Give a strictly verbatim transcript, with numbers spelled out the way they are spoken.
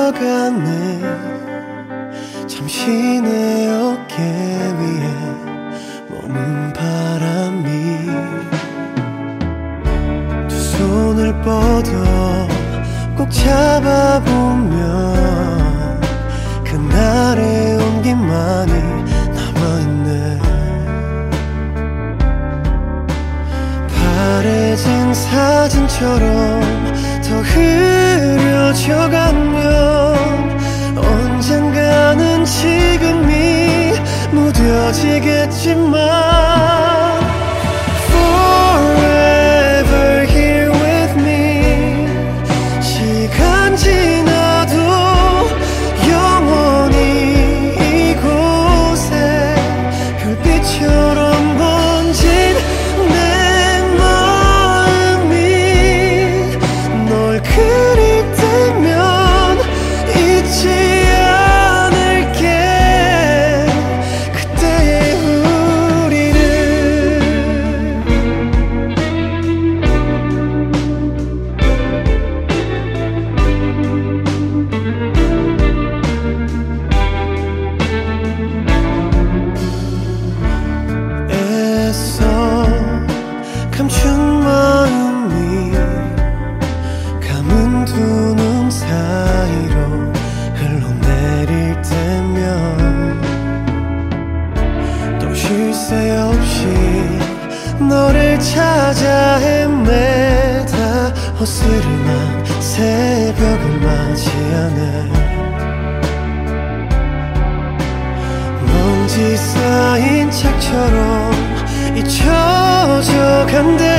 흘러가네. 잠시 내 어깨 위에 머문 바람이 두 손을 뻗어 꼭 잡아보면 그날의 온기만이 남아있네. 바래진 사진처럼 더 흐려져가면 언젠가는 지금이 무뎌지겠지만 Forever here with me. 시간 지나도 영원히 이곳에 별빛처럼 번진 내 마음이 널 그릴 때면 잊지 않을게. 그때의 우리를. 애써 감춘 마음이 감은 두 눈 사이로 흘러내릴 때면 또 쉴 새 없이 너를 찾아 헤매다 어스름한 새벽을 맞이하네. 먼지 쌓인 책처럼 잊혀져 간대.